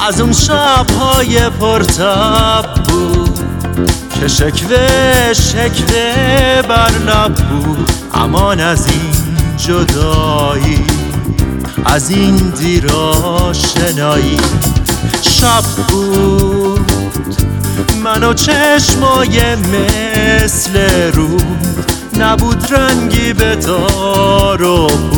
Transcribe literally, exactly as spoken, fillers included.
از اون شب‌های پرتب بود که شکوه شکوه بر لب بود. امان از این جدایی، از این دیر آشنایی. شب بود من و چشمای مثل رود، نبود رنگی به تار و